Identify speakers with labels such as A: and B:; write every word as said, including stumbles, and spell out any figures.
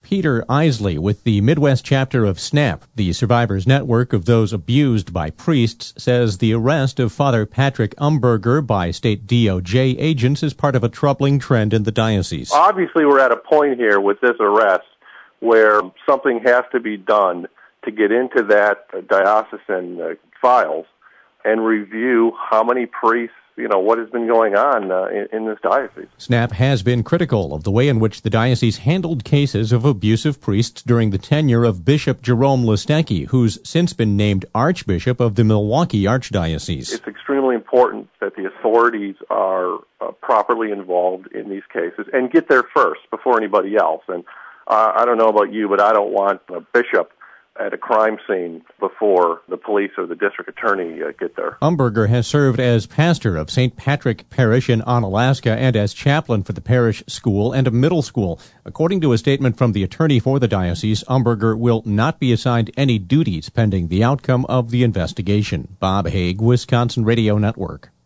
A: Peter Isley with the Midwest chapter of SNAP, the Survivors Network of those abused by priests, says the arrest of Father Patrick Umberger by state D O J agents is part of a troubling trend in the diocese.
B: Obviously, we're at a point here with this arrest where something has to be done to get into that diocesan uh, files and review how many priests, you know, what has been going on uh, in, in this diocese.
A: SNAP has been critical of the way in which the diocese handled cases of abusive priests during the tenure of Bishop Jerome Listecki, who's since been named Archbishop of the Milwaukee Archdiocese.
B: It's extremely important that the authorities are uh, properly involved in these cases and get there first before anybody else. And uh, I don't know about you, but I don't want a bishop at a crime scene before the police or the district attorney uh, get there.
A: Umberger has served as pastor of Saint Patrick Parish in Onalaska and as chaplain for the parish school and a middle school. According to a statement from the attorney for the diocese, Umberger will not be assigned any duties pending the outcome of the investigation. Bob Haig, Wisconsin Radio Network.